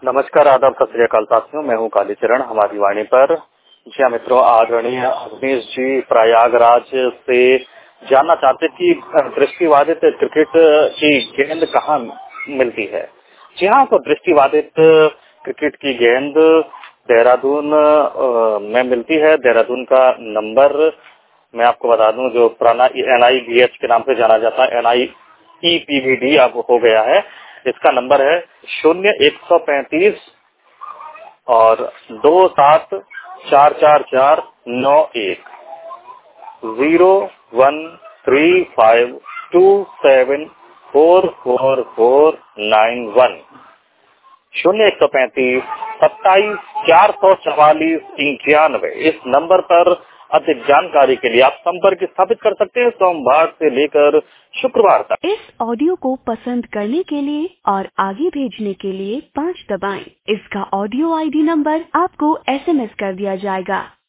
नमस्कार, आदाब, सत श्री अकाल साथियों। मैं हूं कालीचरण। हमारी वाणी पर जी हाँ मित्रों, आदरणीय अवनीश जी प्रयागराज से जानना चाहते कि दृष्टिबाधित क्रिकेट की गेंद कहाँ मिलती है। जी हाँ, तो दृष्टिबाधित क्रिकेट की गेंद देहरादून में मिलती है। देहरादून का नंबर मैं आपको बता दूं, जो पुराना NIBH के नाम से जाना जाता है, NIEPVD अब हो गया है। इसका नंबर है 0135 और 274449 0135274491 0135 27 444 91। इस नंबर पर अधिक जानकारी के लिए आप संपर्क स्थापित कर सकते हैं सोमवार से लेकर शुक्रवार तक। इस ऑडियो को पसंद करने के लिए और आगे भेजने के लिए 5 दबाएं। इसका ऑडियो ID नंबर आपको SMS कर दिया जाएगा।